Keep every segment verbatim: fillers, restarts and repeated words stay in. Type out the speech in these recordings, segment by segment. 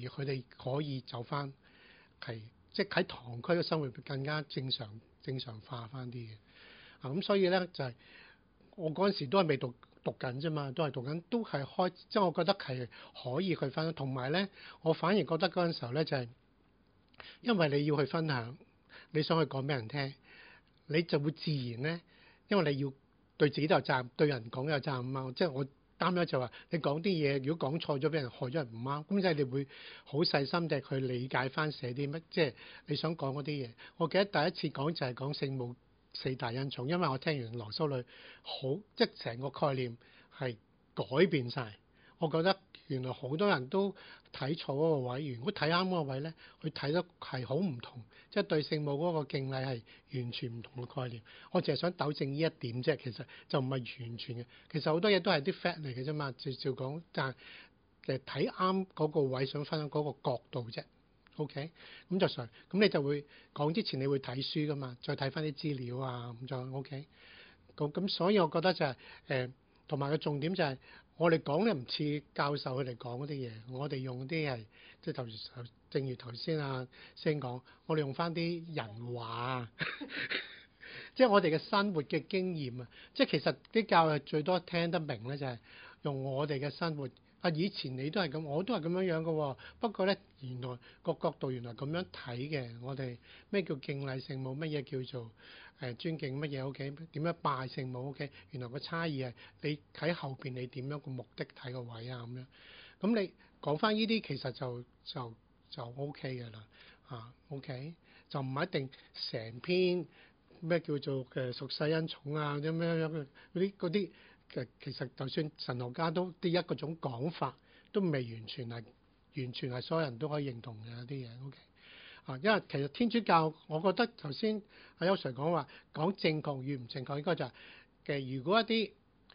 佢哋可以走翻係即係喺堂區嘅生活更加正常正常化翻啲嘅。啊咁所以咧就係、是、我嗰陣時都係未讀讀緊啫嘛，都係讀緊，都係開即係我覺得係可以去分。同埋咧，我反而覺得嗰陣時候咧就係、是、因為你要去分享，你想去講俾人聽，你就會自然咧，因為你要對自己都有責任，對人講有責任啊。即係我擔憂就話你講啲嘢，如果講錯咗，俾人害咗人唔啱，咁即係你會好細心地去理解翻寫啲乜，即係你想講嗰啲嘢。我記得第一次講就係講聖母四大恩寵，因為我聽完羅修女好，即係成個概念係改變晒。我覺得原來好多人都睇錯嗰個位，如果睇啱嗰個位咧，佢睇得係好唔同，即係對聖母嗰個敬禮係完全唔同嘅概念。我淨係想糾正呢一點啫，其實就唔係完全嘅。其實好多嘢都係啲 fact 嚟嘅啫嘛，照照講，但係誒睇啱嗰個位，想分享嗰個角度啫。OK，咁就上，咁你就會講之前你會睇書噶嘛，再睇翻啲資料啊，咁就 OK。咁咁所以我覺得就係、是、誒，同埋個重點就係、是、我哋講咧唔似教授佢哋講嗰啲嘢，我哋用啲係即係頭頭，正如頭先啊先講，我哋用翻啲人話啊，即係我哋嘅生活嘅經驗啊，即係其實啲教育最多聽得明咧就係用我哋嘅生活。啊！以前你都係咁，我都係咁樣樣嘅喎。不過咧，原來個角度原來咁樣睇嘅。我哋咩叫敬禮聖母？乜嘢叫做誒、呃、尊敬乜嘢？O.K. 點樣拜聖母？O.K. 原來個差異係你喺後邊你點樣個目的睇個位啊咁樣。咁你講翻呢啲其實就就就 O.K. 嘅啦。啊 O.K. 就唔係一定成篇咩叫做嘅屬世恩寵啊咁樣樣嗰啲嗰啲。其實就算神學家都啲一個種講法，都未完全係完全係所有人都可以認同嘅有啲嘢。OK 啊，因為其實天主教，我覺得頭先阿邱 Sir 講話講正確與唔正確，應該就係、是、嘅。如果一啲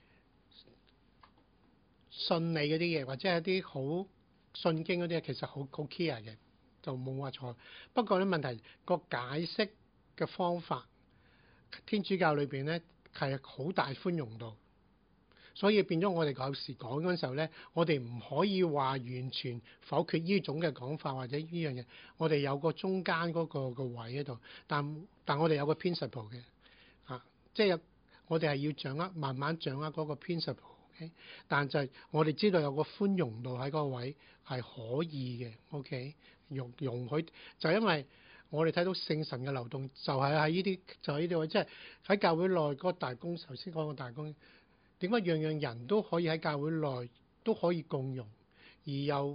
信理嗰啲嘢，或者係一啲好信經嗰啲嘢，其實好好 clear 嘅，就冇話錯。不過咧問題個解釋嘅方法，天主教裏邊咧係好大寬容度。所以變咗我哋有時講嗰陣時候咧，我哋唔可以話完全否決呢種嘅講法或者呢樣嘢。我哋有個中間嗰個個位喺度，但但我哋有個 principle 嘅，啊，即係我哋係要掌握慢慢掌握嗰個 principle。OK，但就係我哋知道有個寬容度喺嗰個位係可以嘅。OK，容容許就係因為我哋睇到聖神嘅流動，就係喺呢啲就喺呢啲位，即係喺教會內嗰個大公，頭先講個大公。點解樣樣人都可以喺教會內都可以共融，而又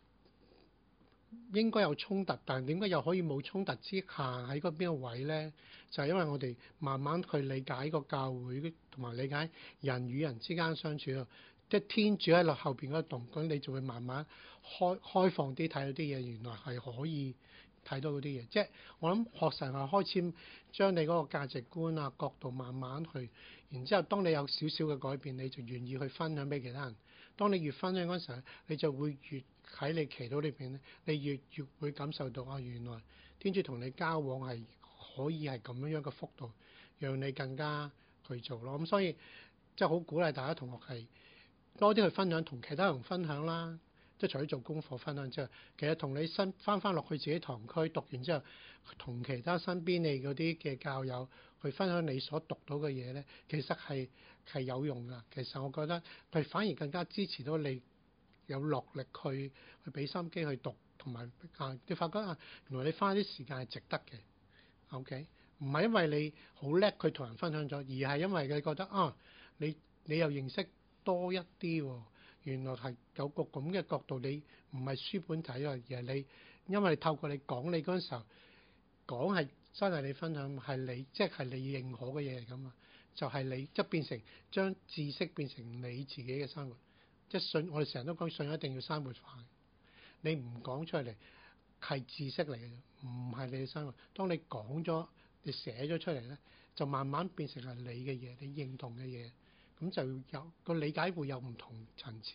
應該有衝突，但係點解又可以冇衝突之下喺嗰邊個位咧？就係、是、因為我哋慢慢去理解個教會，同埋理解人與人之間相處啊。即係天主喺落後邊嗰個動，咁你就會慢慢開開放啲睇到啲嘢，原來係可以睇到嗰啲嘢。即係我諗學神係開始將你嗰個價值觀啊角度慢慢去。然之後，當你有少少嘅改變，你就願意去分享俾其他人。當你越分享嗰陣時，你就會越喺你祈禱裏邊咧，你越越會感受到啊，原來天主同你交往係可以係咁樣樣嘅幅度，讓你更加去做咯。咁所以即係好鼓勵大家同學係多啲去分享，同其他人分享啦。即係除咗做功課分享之後，其實同你身翻翻落去自己堂區讀完之後，同其他身邊你嗰啲嘅教友去分享你所讀到嘅嘢咧，其實係係有用㗎。其實我覺得佢反而更加支持到你有落力去去俾心機去讀，同埋啊你發覺啊，原來你花啲時間係值得嘅。OK，唔係因為你好叻佢同人分享咗，而係因為你覺得啊，你你又認識多一啲喎。原來係有個咁嘅角度，你唔係書本睇啊，而係你因為你透過你講你嗰陣時候講係真係你分享係你即係、係、你認可嘅嘢嚟㗎嘛，就係、係、你即係變成將知識變成你自己嘅生活，即係信我哋成日都講信一定要生活化，你唔講出嚟係知識嚟嘅，唔係你嘅生活。當你講咗你寫咗出嚟咧，就慢慢變成係你嘅嘢，你認同嘅嘢。咁就有個理解會有唔同層次。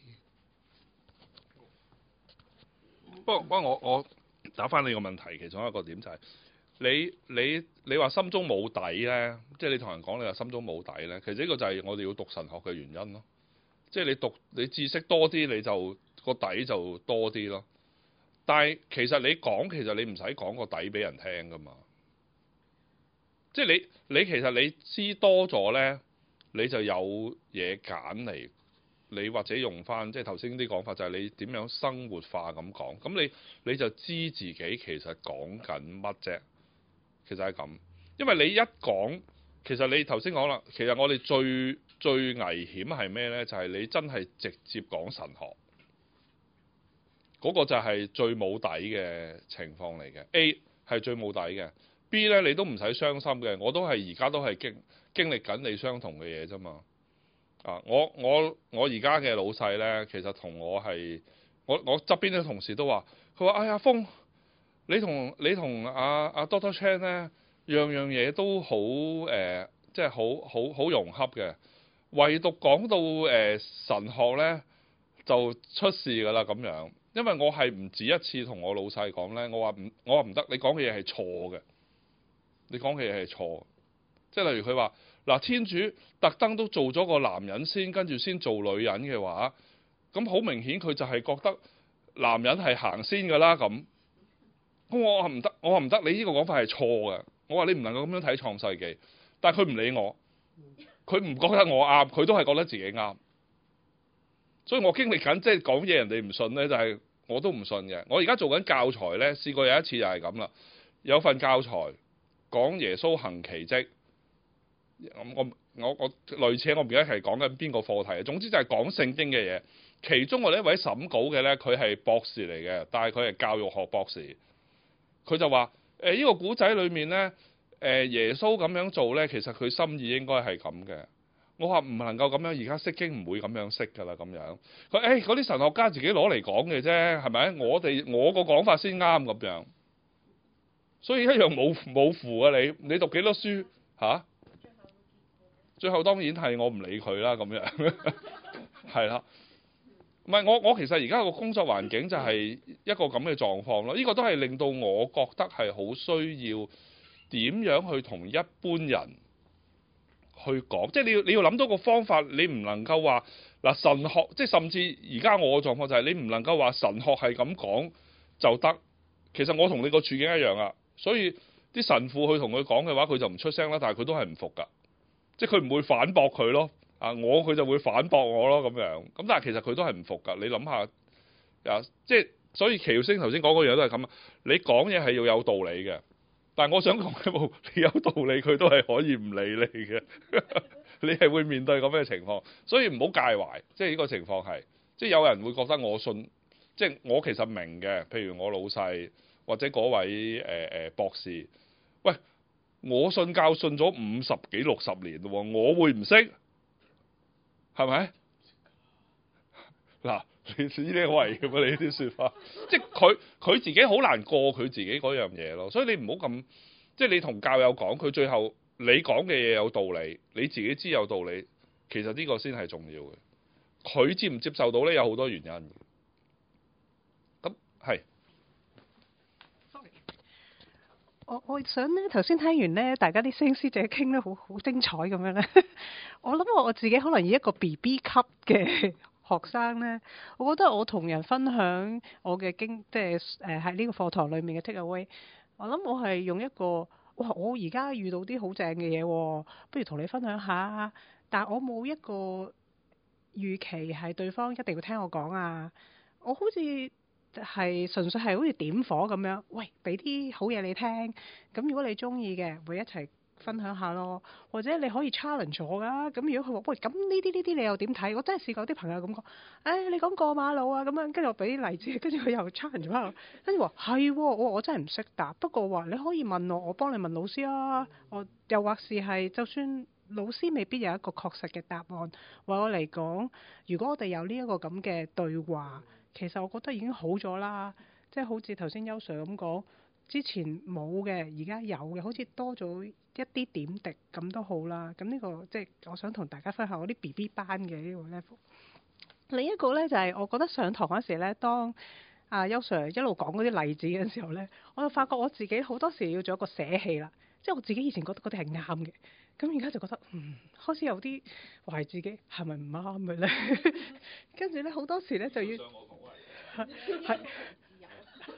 不過不過我我打返你個問題，其中一個點就係、是、你你你話心中冇底咧，即係你同人講你話心中冇底咧，其實呢個就係我哋要讀神學嘅原因咯。即係你讀你知識多啲，你就個底就多啲咯。 但係其實你講，其實你唔使講個底俾人聽噶嘛。即係你你其實你知多咗咧，你就有嘢揀嚟。你或者用翻即係頭先啲講法，就係你點樣生活化咁講，咁你你就知自己其實講緊乜啫。其實係咁，因為你一講，其實你頭先講啦，其實我哋最最危險係咩呢？就係你真係直接講神學，嗰個就係最冇底嘅情況嚟嘅。A 係最冇底嘅，B 呢你都唔使傷心嘅，我都係而家都係經經歷緊你相同嘅嘢啫嘛。啊！我我我而家嘅老細呢，其實同我係我我側邊啲同事都話，佢話：哎呀，峰，你同你同阿阿 Doctor Chan 呢，樣樣嘢都好誒，即係好好好融洽嘅，唯獨講到誒、呃、神學呢，就出事㗎啦咁樣。因為我係唔止一次同我老細講呢，我話唔我話唔得，你講嘅嘢係錯嘅，你講嘅嘢係錯，即係例如佢話。嗱，天主特登都做咗個男人先，跟住先做女人嘅話，咁好明顯佢就係覺得男人係行先㗎啦咁。咁我話唔得，我話唔得，你呢個講法係錯嘅。我話你唔能夠咁樣睇創世記，但係佢唔理我，佢唔覺得我啱，佢都係覺得自己啱。所以我經歷緊即係講嘢人哋唔信呢，就係、是、我都唔信嘅。我而家做緊教材呢，試過有一次就係咁啦，有份教材講耶穌行奇蹟。我我我類似我唔記得係講緊邊個課題，總之就係講聖經嘅嘢。其中我呢一位審稿嘅呢，佢係博士嚟嘅，但係佢係教育學博士。佢就話：誒、呃、呢、呢個古仔裏面呢，誒、呃、耶穌咁樣做呢，其實佢心意應該係咁嘅。我話唔能夠咁樣，而家釋經唔會咁樣釋㗎啦，咁樣。佢誒嗰啲神學家自己攞嚟講嘅啫，係咪？我哋我個講法先啱咁樣。所以一樣冇冇符啊！你你讀幾多書嚇？啊最後當然係我唔理佢啦，咁樣係啦。唔係我我其實而家個工作環境就係一個咁嘅狀況咯。呢、這個都係令到我覺得係好需要點樣去同一般人去講，即係你要你要諗到個方法，你唔能夠話嗱神學，即係甚至而家我嘅狀況就係你唔能夠話神學係咁講就得。其實我同你個處境一樣啊，所以啲神父去同佢講嘅話，佢就唔出聲啦，但係佢都係唔服㗎。即係佢唔會反駁佢咯，啊我佢就會反駁我咯咁樣，咁但係其實佢都係唔服㗎。你諗下，啊即係所以奇耀星頭先講嗰樣都係咁啊。你講嘢係要有道理嘅，但係我想講一步，你有道理佢都係可以唔理你嘅，你係會面對咁嘅情況，所以唔好介懷。即係呢個情況係，即係有人會覺得我信，即係我其實明嘅，譬如我老細或者嗰位誒誒、呃、博士，喂。我信教信咗五十幾六十年咯，我會唔識？係咪？嗱，你呢啲位嘅嘛？你啲説法，即係佢佢自己好難過佢自己嗰樣嘢咯。所以你唔好咁，即係你同教友講，佢最後你講嘅嘢有道理，你自己知有道理，其實呢個先係重要嘅。佢接唔接受到咧，有好多原因。咁係。 我我想咧，頭先聽完咧，大家啲師兄師姐傾得好好精彩咁樣咧。我諗我自己可能以一個 B B 級嘅學生咧，我覺得我同人分享我嘅經，即係誒喺呢個課堂裡面嘅 take away。我諗我係用一個，哇！我而家遇到啲好正嘅嘢喎，不如同你分享下。但係我冇一個預期係對方一定要聽我講啊。我好似係純粹係好似點火咁樣，喂，俾啲好嘢你聽。咁如果你中意嘅，會一齊分享下咯。或者你可以 challenge 我噶。咁如果佢話喂，咁呢啲呢啲你又點睇？我真係試過有啲朋友咁講，誒、哎、你講過馬路啊咁樣，跟住我俾啲例子，跟住佢又 challenge 翻我，跟住話係，我我真係唔識答。不過話你可以問我，我幫你問老師啊。我又或是係，就算老師未必有一個確實嘅答案，為我嚟講，如果我哋有呢一個咁嘅對話。其實我覺得已經好咗啦，即係好似頭先邱 Sir 咁講，之前冇嘅，而家有嘅，好似多咗一啲點滴咁都好啦。咁呢個即係我想同大家分享我啲 B B 班嘅呢個 level。另一個呢，就係我覺得上堂嗰時呢，當阿邱 Sir 一路講嗰啲例子嘅時候呢，我就發覺我自己好多時要做一個捨棄啦。即係我自己以前覺得嗰啲係啱嘅，咁而家就覺得嗯開始有啲懷疑自己係咪唔啱嘅咧？跟住咧好多時咧就要係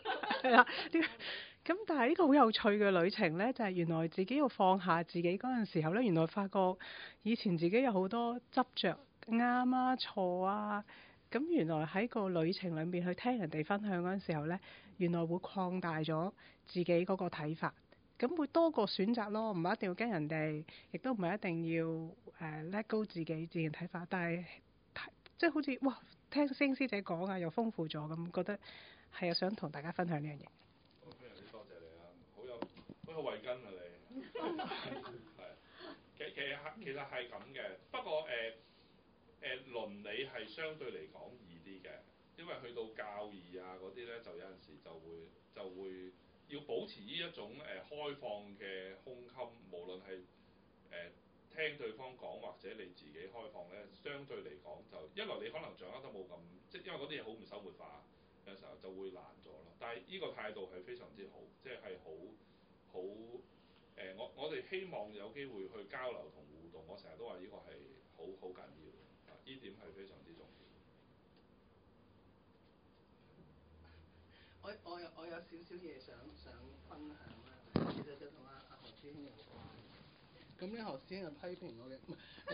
係啦。咁但係呢個好有趣嘅旅程呢，就係、是、原來自己要放下自己嗰陣時候呢，原來發覺以前自己有好多執着啱啊錯啊，咁原來喺個旅程裏面去聽人哋分享嗰陣時候呢，原來會擴大咗自己嗰個睇法，咁會多個選擇咯，唔係一定要跟人哋，亦都唔係一定要誒、uh, let go 自己自然睇法，但係即係好似哇聽星師姐講啊，又豐富咗咁，覺得係啊，想同大家分享呢樣嘢。 好慧根啊你，係，其其實其實係咁嘅，不過誒誒、呃呃、倫理係相對嚟講易啲嘅，因為去到教義啊嗰啲咧，就有陣時就會就會要保持呢一種誒、呃、開放嘅胸襟，無論係誒、呃、聽對方講或者你自己開放咧，相對嚟講就一來你可能掌握得冇咁，即係因為嗰啲嘢好唔生活化，有時候就會難咗咯。但係呢個態度係非常之好，即係係好。好誒、呃，我我哋希望有機會去交流同互動，我成日都話呢個係好好緊要嘅，啊，呢點係非常之重要。 我我有我有少少嘢想想分享啦，其實就同阿阿何師兄有關。咁咧何師兄就批評我嘅，唔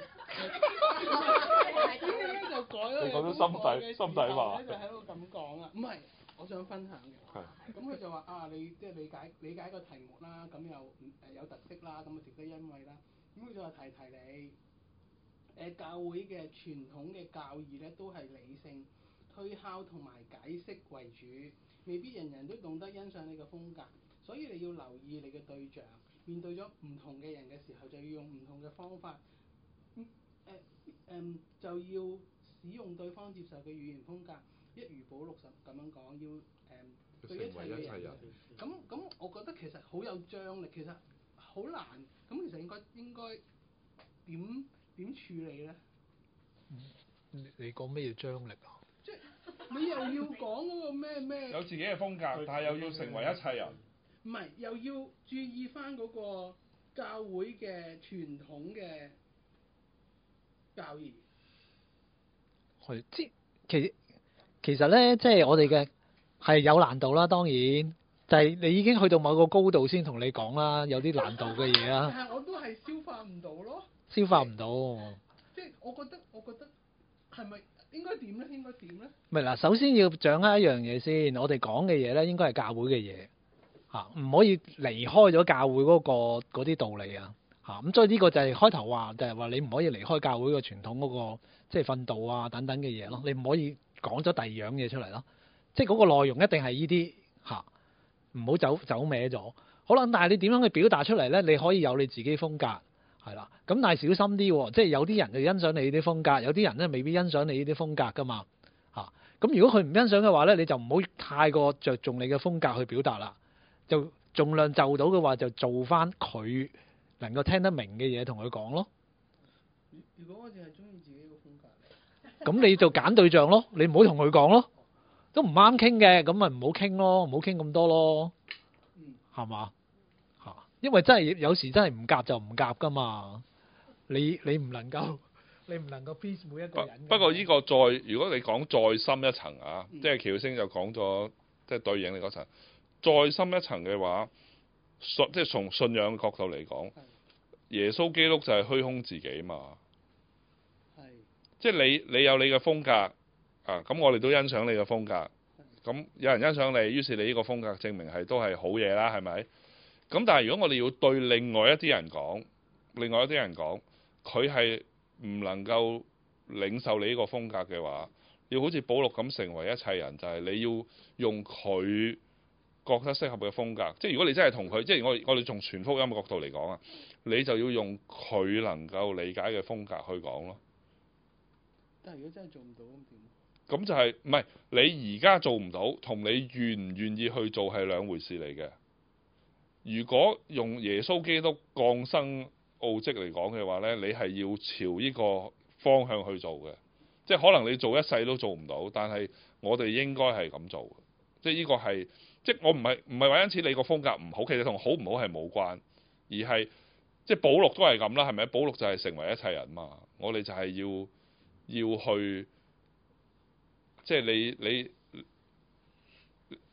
係，師兄咧就改咗。 你講咗心底心底話。 咧就喺度咁講啊，唔係。我想分享嘅，咁佢就話啊，你即係理解理解個題目啦，咁又誒有特色啦，咁啊值得欣慰啦。咁佢就話提提你，誒、呃、教會嘅傳統嘅教義咧都係理性推敲同埋解釋為主，未必人人都懂得欣賞你嘅風格，所以你要留意你嘅對象，面對咗唔同嘅人嘅時候，就要用唔同嘅方法，誒、嗯、誒、呃呃、就要使用對方接受嘅語言風格。一如保祿咁樣講，要誒、嗯、對一切嘅人，咁咁，我覺得其實好有張力，其實好難。咁其實應該應該點點處理咧？ 你你講咩叫張力啊？ 即係你又要講嗰個咩咩？ 有自己嘅風格，但係又要成為一切人。 唔係，又要注意翻嗰個教會嘅傳統嘅教義。 係，即其。其實咧，即係我哋嘅係有難度啦。當然，就係、是、你已經去到某個高度先同你講啦，有啲難度嘅嘢啦。 但係我都係消化唔到咯。 消化唔到。 即係我覺得，我覺得係咪應該點咧？應該點咧？ 唔係嗱，首先要掌握一樣嘢先，我哋講嘅嘢咧，應該係教會嘅嘢嚇，唔可以離開咗教會嗰、那個嗰啲道理啊嚇。咁所以呢個就係開頭話，就係、是、話你唔可以離開教會個傳統嗰、那個即係訓導啊等等嘅嘢咯，你唔可以。講咗第二樣嘢出嚟咯，即係嗰個內容一定係呢啲嚇，唔好走走歪咗。好啦，但係你點樣去表達出嚟咧？你可以有你自己風格，係啦。咁但係小心啲喎，即係有啲人就欣賞你啲風格，有啲人咧未必欣賞你呢啲風格噶嘛嚇。咁如果佢唔欣賞嘅話咧，你就唔好太過着重你嘅風格去表達啦，就盡量就到嘅話就做翻佢能夠聽得明嘅嘢同佢講咯。 如果我淨係中意自己個風格。 咁你就揀對象咯，你唔好同佢講咯，都唔啱傾嘅，咁咪唔好傾咯，唔好傾咁多咯，係嘛嚇？因為真係有時真係唔夾就唔夾噶嘛，你你唔能夠你唔能夠 please 每一個人。 不過呢個再如果你講再深一層啊，嗯、即係喬星就講咗即係對應你嗰層，再深一層嘅話，信即係從信仰角度嚟講，耶穌基督就係虛空自己嘛。即係你，你有你嘅風格啊！咁我哋都欣賞你嘅風格。咁有人欣賞你，於是你呢個風格證明係都係好嘢啦，係咪？咁但係如果我哋要對另外一啲人講，另外一啲人講，佢係唔能夠領受你呢個風格嘅話，要好似保祿咁成為一切人，就係你要用佢覺得適合嘅風格。即係如果你真係同佢，即係我我哋從全福音嘅角度嚟講啊，你就要用佢能夠理解嘅風格去講咯。 但係如果真係做唔到咁點？ 咁就係唔係你而家做唔到，同你願唔願意去做係兩回事嚟嘅。如果用耶穌基督降生奧蹟嚟講嘅話咧，你係要朝呢個方向去做嘅。即係可能你做一世都做唔到，但係我哋應該係咁做嘅。即係呢個係，即係我唔係唔係話因此你個風格唔好，其實同好唔好係冇關，而係即係保祿都係咁啦，係咪？保祿就係成為一切人嘛，我哋就係要。要去，即係你你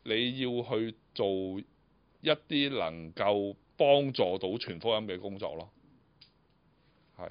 你要去做一啲能夠幫助到傳福音嘅工作咯。係。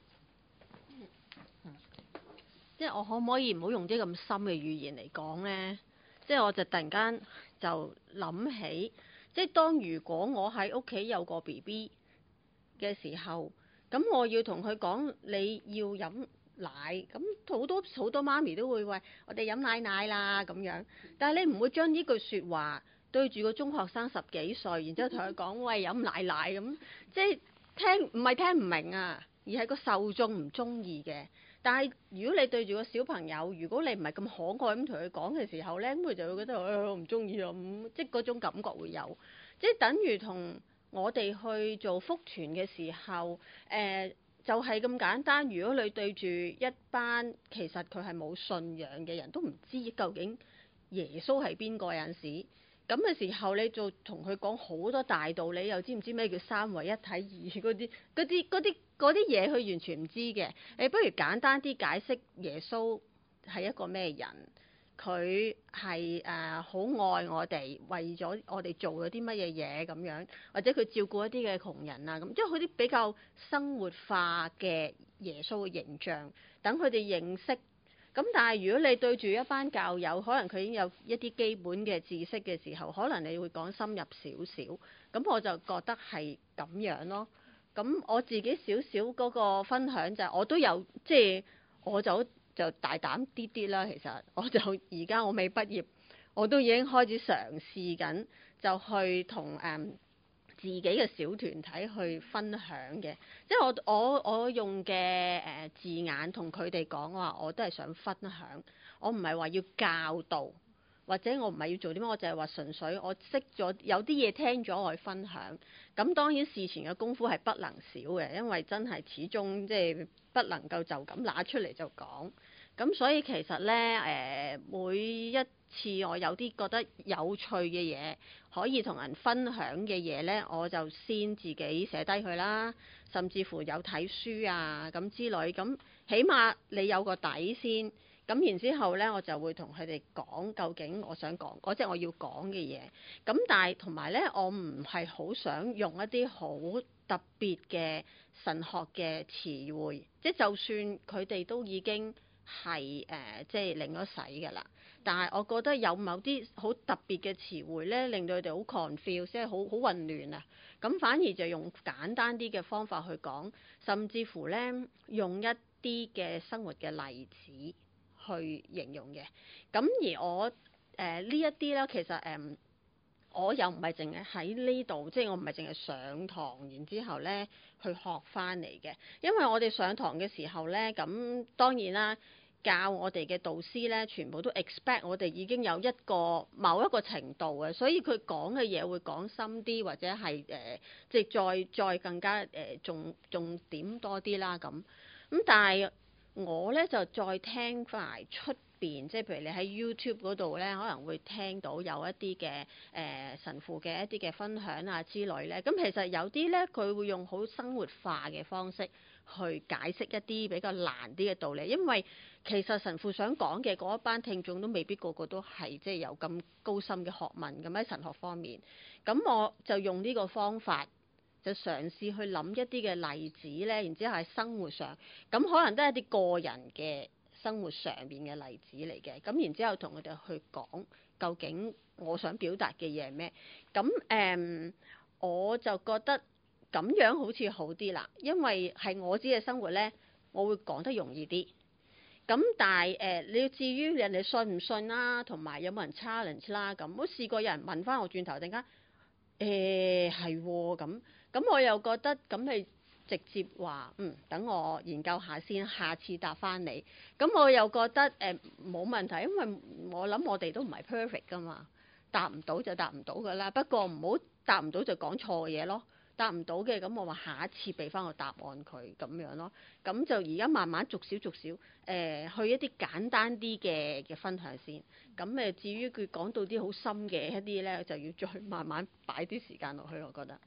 即係我可唔可以唔好用啲咁深嘅語言嚟講呢？即係我就突然間就諗起，即係當如果我喺屋企有個 B B 嘅時候，咁我要同佢講你要飲奶，咁好多好多媽咪都會話我哋飲奶奶啦咁樣，但係你唔會將呢句説話對住個中學生十幾歲，然之後同佢講喂飲奶奶咁，即係聽唔係聽唔明啊，而係個受眾唔中意嘅。但係如果你對住個小朋友，如果你唔係咁可愛咁同佢講嘅時候咧，咁佢就會覺得誒、哎、我唔中意啊，咁即係嗰種感覺會有，即係等於同我哋去做福傳嘅時候，誒、呃、就係、是、咁簡單。如果你對住一班其實佢係冇信仰嘅人都唔知究竟耶穌係邊個，有陣時咁嘅時候，你就同佢講好多大道理，又知唔知咩叫三位一體二嗰啲嗰啲嗰啲嗰啲嘢，佢完全唔知嘅。你不如簡單啲解釋耶穌係一個咩人，佢係誒好愛我哋，為咗我哋做咗啲乜嘢嘢咁樣，或者佢照顧一啲嘅窮人啊咁，即係佢啲比較生活化嘅耶穌嘅形象，等佢哋認識。咁但係如果你對住一班教友，可能佢已經有一啲基本嘅知識嘅時候，可能你會講深入少少。咁我就覺得係咁樣咯。咁我自己少少嗰個分享就係，我都有即係我就就大膽啲啲啦。其實我就而家我未畢業，我都已經開始嘗試緊，就去同誒、嗯、自己嘅小團體去分享嘅。即係我我我用嘅誒、呃、字眼同佢哋講話，我都係想分享。我唔係話要教導，或者我唔係要做啲咩，我就係話純粹我識咗有啲嘢聽咗，我去分享。咁當然事前嘅功夫係不能少嘅，因為真係始終即係不能夠就咁拿出嚟就講。咁所以其實咧誒、呃、每一次我有啲覺得有趣嘅嘢可以同人分享嘅嘢咧，我就先自己寫低佢啦，甚至乎有睇書啊咁之類。咁起碼你有個底先。咁然之後咧，我就會同佢哋講究竟我想講嗰隻我要講嘅嘢。咁但係同埋咧，我唔係好想用一啲好特別嘅神學嘅詞彙，即係就算佢哋都已經係誒、呃、即係領咗洗㗎啦。但係我覺得有某啲好特別嘅詞彙咧，令到佢哋好 confuse，即係好好混亂啊。咁反而就用簡單啲嘅方法去講，甚至乎咧用一啲嘅生活嘅例子去形容嘅。咁而我誒、呃、呢一啲咧，其實誒、呃、我又唔係淨係喺呢度，即係我唔係淨係上堂，然之後咧去學翻嚟嘅。因為我哋上堂嘅時候咧，咁當然啦，教我哋嘅導師咧，全部都 expect 我哋已經有一個某一個程度嘅，所以佢講嘅嘢會講深啲，或者係誒、呃、即係再再更加誒、呃、重重點多啲啦咁。咁但係我咧就再聽翻出邊，即係譬如你喺 YouTube 嗰度咧，可能會聽到有一啲嘅誒神父嘅一啲嘅分享啊之類咧。咁其實有啲咧，佢會用好生活化嘅方式去解釋一啲比較難啲嘅道理，因為其實神父想講嘅嗰一班聽眾都未必個個都係即係有咁高深嘅學問咁喺神學方面。咁我就用呢個方法。就嘗試去諗一啲嘅例子咧，然之後喺生活上，咁可能都係一啲個人嘅生活上邊嘅例子嚟嘅。咁然之後同佢哋去講，究竟我想表達嘅嘢係咩？咁誒、嗯，我就覺得咁樣好似好啲啦，因為係我自己嘅生活咧，我會講得容易啲。咁但係誒、呃，你要至於人哋信唔信啦，同埋有冇人 challenge 啦，咁我試過有人問翻我轉頭，突然間誒係喎咁。咁我又覺得咁你直接話嗯，等我研究下先，下次答翻你。咁我又覺得誒冇、呃、問題，因為我諗我哋都唔係 perfect 噶嘛，答唔到就答唔到噶啦。不過唔好答唔到就講錯嘢咯，答唔到嘅咁我話下一次俾翻個答案佢咁樣咯。咁就而家慢慢逐少逐少誒、呃、去一啲簡單啲嘅嘅分享先。咁誒至於佢講到啲好深嘅一啲咧，就要再慢慢擺啲時間落去，我覺得。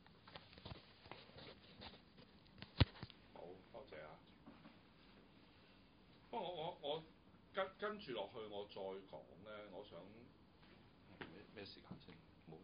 我我我跟跟住落去，我再講咧，我想咩時間先？冇。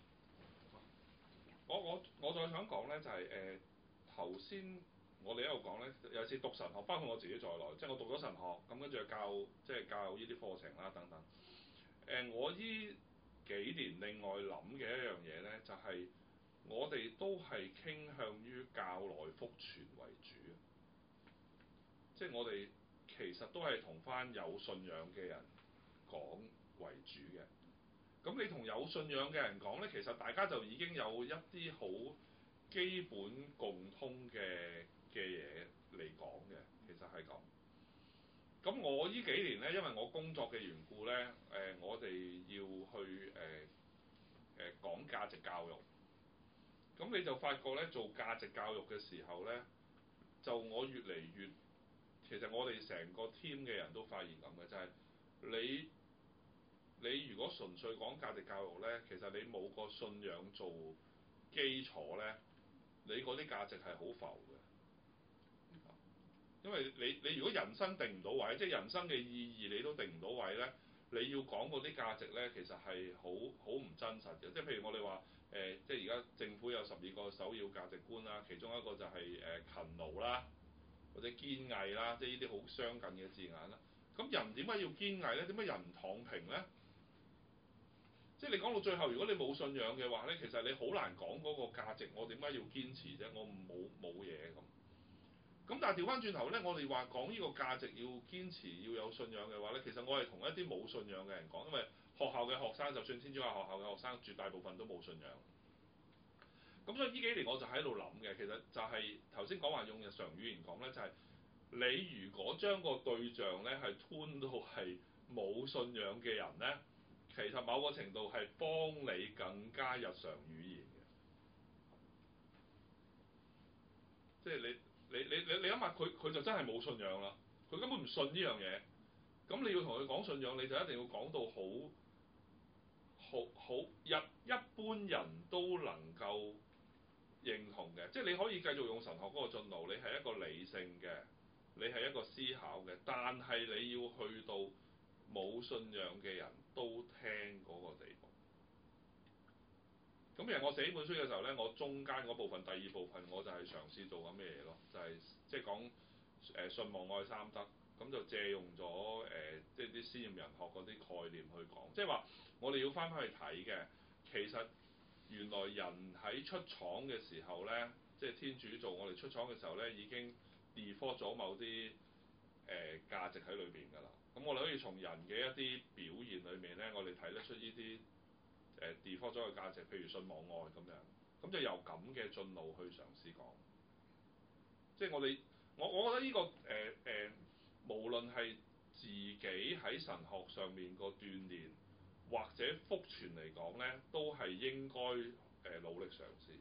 我我我再想講咧，就係誒頭先我哋一路講咧，有次讀神學，包括我自己在內，即係我讀咗神學，咁跟住教即係教呢啲課程啦等等。誒、呃，我依幾年另外諗嘅一樣嘢咧，就係、是、我哋都係傾向於教內福傳為主，即係我哋其實都係同返有信仰嘅人講為主嘅。咁你同有信仰嘅人講咧，其實大家就已經有一啲好基本共通嘅嘅嘢嚟講嘅，其實係咁。咁我呢幾年咧，因為我工作嘅緣故咧，誒、呃、我哋要去誒誒、呃呃、講價值教育。咁你就發覺咧，做價值教育嘅時候咧，就我越嚟越，其實我哋成個 team 嘅人都發現咁嘅，就係、是、你。你如果純粹講價值教育咧，其實你冇個信仰做基礎咧，你嗰啲價值係好浮嘅。因為你你如果人生定唔到位，即係人生嘅意義你都定唔到位咧，你要講嗰啲價值咧，其實係好好唔真實嘅。即係譬如我哋話誒，即係而家政府有十二個首要價值觀啦，其中一個就係、是、誒、呃、勤勞啦，或者堅毅啦，即係呢啲好相近嘅字眼啦。咁人點解要堅毅咧？點解人唔躺平咧？即係你講到最後，如果你冇信仰嘅話咧，其實你好難講嗰個價值。我點解要堅持啫？我冇冇嘢咁。咁但係調翻轉頭咧，我哋話講呢個價值要堅持要有信仰嘅話咧，其實我係同一啲冇信仰嘅人講，因為學校嘅學生，就算天主教學校嘅學生，絕大部分都冇信仰。咁所以呢幾年我就喺度諗嘅，其實就係頭先講話用日常語言講咧，就係、是、你如果將個對象咧係吞到係冇信仰嘅人咧。其實某個程度係幫你更加日常語言嘅，即係你你你你你諗下佢佢就真係冇信仰啦，佢根本唔信呢樣嘢。咁你要同佢講信仰，你就一定要講到好好好一一般人都能夠認同嘅，即係你可以繼續用神學嗰個進路，你係一個理性嘅，你係一個思考嘅，但係你要去到冇信仰嘅人都聽嗰個地步。咁其實我寫呢本書嘅時候咧，我中間嗰部分第二部分我就係嘗試做緊咩嘢咯，就係即係講誒信望愛三德，咁就借用咗誒即係啲先驗人學嗰啲概念去講，即係話我哋要翻返去睇嘅，其實原來人喺出廠嘅時候咧，即係天主做我哋出廠嘅時候咧，已經 default 咗某啲誒、呃、價值喺裏邊㗎啦。咁我哋可以從人嘅一啲表現裏面咧，我哋睇得出呢啲誒 default 咗嘅價值，譬如信望愛咁樣，咁就由咁嘅進路去嘗試講。即係我哋，我我覺得呢、這個誒誒、呃呃，無論係自己喺神學上面個鍛鍊，或者福傳嚟講咧，都係應該誒、呃、努力嘗試。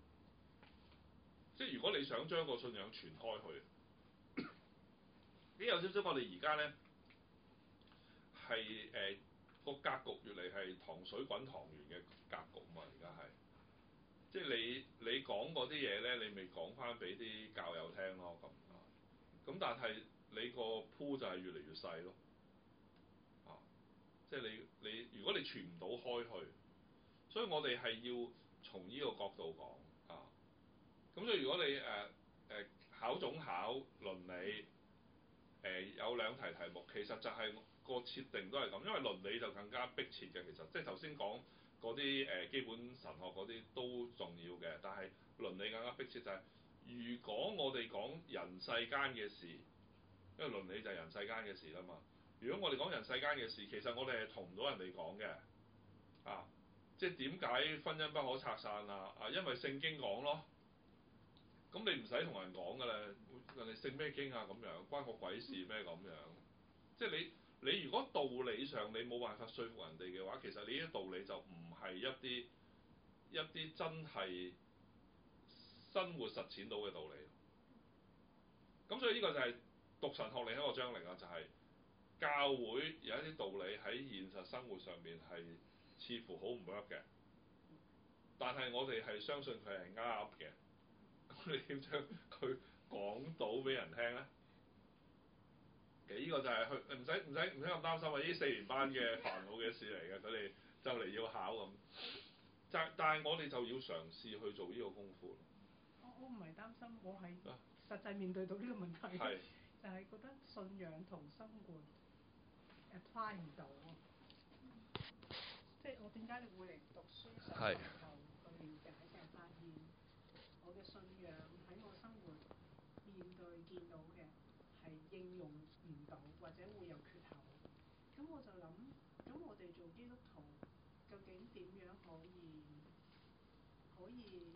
即係如果你想將個信仰傳開去，呢有少少我哋而家咧。係誒個格局越嚟係糖水滾糖圓嘅格局嘛，而家係，即係你你講嗰啲嘢咧，你咪講翻俾啲教友聽咯，咁啊，咁但係你個鋪就係越嚟越細咯，啊，即係你你如果你傳唔到開去，所以我哋係要從呢個角度講啊，咁所以如果你誒誒、呃呃、考總考倫理誒、呃、有兩題題目，其實就係、是。個設定都係咁，因為倫理就更加迫切嘅。其實即係頭先講嗰啲誒基本神學嗰啲都重要嘅，但係倫理更加迫切就係、是，如果我哋講人世間嘅事，因為倫理就係人世間嘅事啦嘛。如果我哋講人世間嘅事，其實我哋係同唔到人哋講嘅，啊，即係點解婚姻不可拆散啊？啊，因為聖經講咯。咁你唔使同人講㗎啦，人哋聖咩經啊咁樣，關個鬼事咩咁樣？即係你。你如果道理上你冇辦法說服人哋嘅話，其實你啲道理就唔係一啲一啲真係生活實踐到嘅道理。咁所以呢個就係讀神學另一個張力啊，就係、是、教會有一啲道理喺現實生活上面係似乎好唔 work 嘅，但係我哋係相信佢係啱嘅。咁你點將佢講到俾人聽咧？呢個就係去唔使唔使唔使咁擔心啊！呢四年班嘅煩惱嘅事嚟嘅，佢哋就嚟要考咁。但但係我哋就要嘗試去做呢個功夫。 我我唔係擔心，我係實際面對到呢個問題， 係就係覺得信仰同生活 apply 唔到啊。即係我點解會嚟讀書上係就去了解就係發現我嘅信仰喺我生活面對見到嘅係應用唔到，或者會有缺口。咁我就諗，咁我哋做基督徒究竟點樣可以可以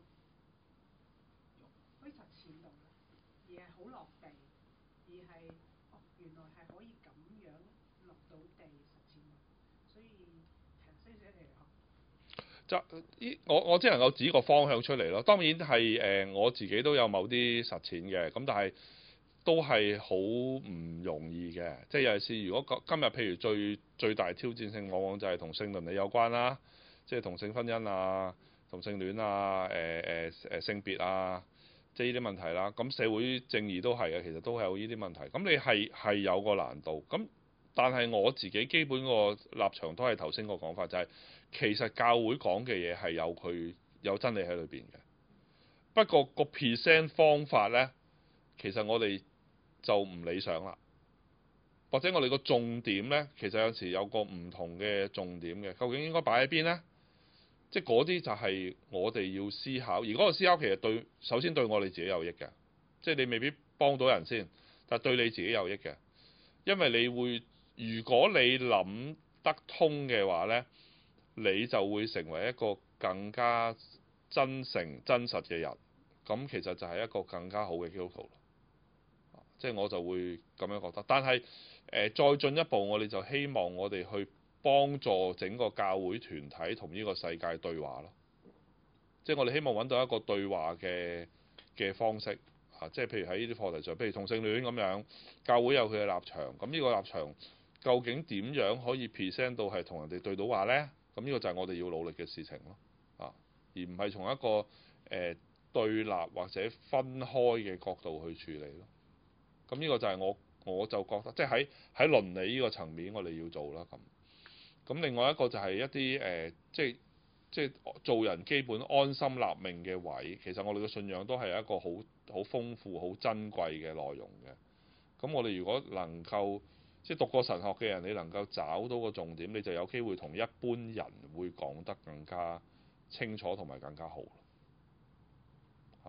可以實踐到咧？而係好落地，而係哦原來係可以咁樣落到地實踐到，所以係所以寫嚟學。 就依我我只能夠指個方向出嚟咯。當然係誒、呃、我自己都有某啲實踐嘅，咁但係都係好唔容易嘅。即係尤其是如果今日譬如最最大挑戰性，往往就係同性倫理有關啦，即係同性婚姻啊、同性戀啊、誒誒誒性別啊，即係呢啲問題啦。咁社會正義都係嘅，其實都係有呢啲問題。咁你係係有個難度。咁但係我自己基本個立場都係頭先個講法，就係、是。其實教會講嘅嘢係有佢有真理喺裏邊嘅，不過個 present 方法呢，其實我哋就唔理想啦，或者我哋個重點呢，其實有時有個唔同嘅重點嘅，究竟應該擺喺邊呢？即係嗰啲就係我哋要思考，而嗰個思考其實對首先對我哋自己有益嘅，即係你未必幫到人先，但係對你自己有益嘅，因為你會如果你諗得通嘅話呢。你就會成為一個更加真誠真實嘅人，咁其實就係一個更加好嘅基督徒。即係我就會咁樣覺得。但係誒、呃、再進一步，我哋就希望我哋去幫助整個教會團體同呢個世界對話咯。即係我哋希望揾到一個對話嘅嘅方式啊！即係譬如喺呢啲課題上，譬如同性戀咁樣，教會有佢嘅立場，咁呢個立場究竟點樣可以 present 到係同人哋對到話呢？咁呢個就係我哋要努力嘅事情咯，啊，而唔係從一個誒、呃、對立或者分開嘅角度去處理咯。咁呢個就係我我就覺得，即係喺喺倫理呢個層面，我哋要做啦咁。咁另外一個就係一啲誒、呃，即係即係做人基本安心立命嘅位，其實我哋嘅信仰都係一個好好豐富、好珍貴嘅內容嘅。咁我哋如果能夠即係讀過神學嘅人，你能夠找到個重點，你就有機會同一般人會講得更加清楚同埋更加好。嚇！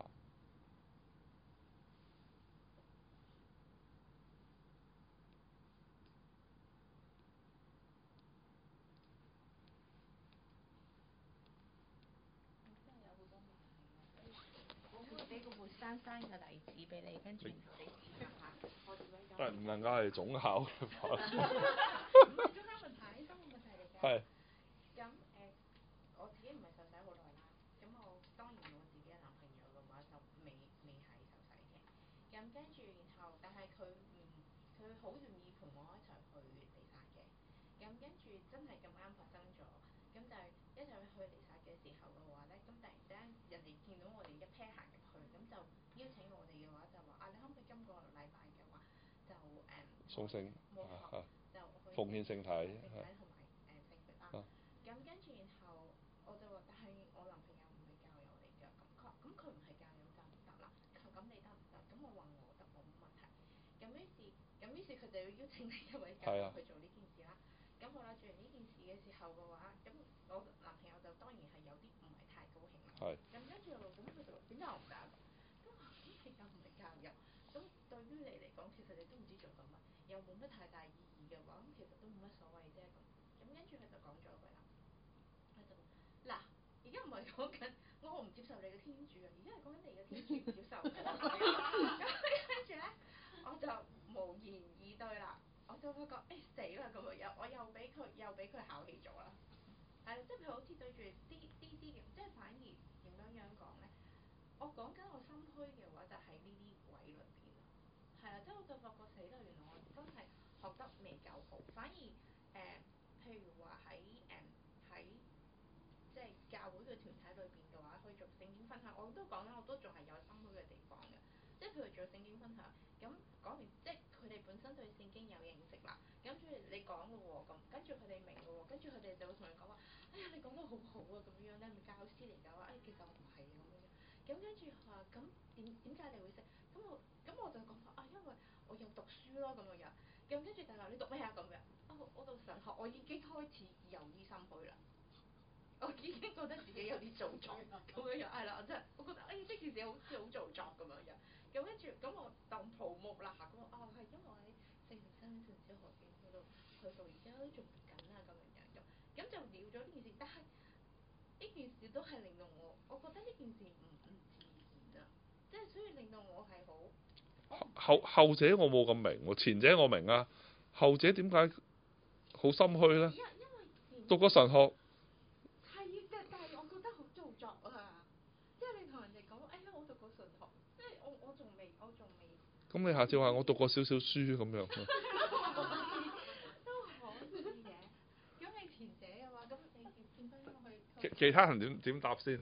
我會俾個活生生嘅例子俾你，跟住然後你指下下我點樣但係唔能夠係總考嘅法。 唔係中間問題，生活問題嚟㗎。 係。 咁誒、呃，我自己唔係受洗好耐啦。咁我當然我自己嘅男朋友嘅話就未未係受洗嘅。咁跟住然後，但係佢唔佢好願意陪我一齊去彌撒嘅。咁跟住真係咁啱發生咗，咁就係一齊去彌撒嘅時候嘅話咧，咁突然之間人哋見到我哋一 pair 行入去，咁就邀請我哋嘅話就話啊，你可唔可以今個禮拜嘅話就誒、嗯、 送聖冇錯，就去奉獻聖體， 聖體同埋誒聖血啦。咁跟住然後我就話，但係我男朋友唔係教友嚟㗎，咁佢咁佢唔係教友就唔得啦。咁你得唔得？咁我話我得，我冇問題。咁於是咁於是佢就要邀請另一位教友去做呢件事啦。咁好啦，做完呢件事嘅時候嘅話，咁我男朋友就當然係有啲唔係太高興啦。 係。 咁跟住咁佢就點解我唔得？咁話咁你又唔係教友，咁對於你嚟講，其實你都唔知做緊乜，又冇乜太大意義嘅話，咁其實都冇乜所謂啫咁。咁跟住佢就講咗一句啦，佢就嗱，而家唔係講緊我唔接受你嘅天主啊，而家係講緊你嘅天主唔接受嘅。咁跟住咧，我就無言以對啦。我就發覺誒死啦咁樣，我又俾佢又俾佢考起咗啦。係，即係佢好似對住啲啲啲嘅，即係反而點樣樣講咧？我講緊我心虛嘅話，就喺呢啲位裏邊啦。係啊，即係我就發覺死啦，原來我真係學得未夠好，反而誒、呃，譬如話喺誒喺即係教會嘅團體裏邊嘅話，去做聖經分享，我都講緊，我都仲係有心虛嘅地方嘅。即係譬如做聖經分享，咁講完，即係佢哋本身對聖經有認識啦，跟住你講嘅喎，咁跟住佢哋明嘅喎，跟住佢哋就會同你講話，誒哎呀你講得好好啊咁樣咧，咪教師嚟㗎話，誒其實我唔係啊咁樣。咁跟住話咁點點解你會識？咁我咁我就講話啊，因為我有讀書咯咁樣樣。咁跟住大話你讀咩啊咁樣？啊我讀神學，我已經開始有醫心虛啦。我已經覺得自己有啲做作咁樣樣，係啦，我真係我覺得誒呢件事好似好做作咁樣樣。咁跟住咁我當 promote 啦嚇，咁我哦係因為我喺聖靈生命小學院嗰度去到而家都仲讀緊啊咁樣樣咁，咁就了咗呢件事。但係呢件事都係令到我，我覺得呢件事唔唔自然啊，即係所以令到我係好。 後後者我冇咁明喎，前者我明啊，後者點解好心虛咧？ 因因為讀過神學。 係嘅，但係我覺得好做作啊！即係你同人哋講，哎呀，我讀過神學，即係我我仲未，我仲未。 咁你下次話我讀過少少書咁樣。 都可以嘅。咁你前者嘅話，咁你見翻去。 其其他人點點答先？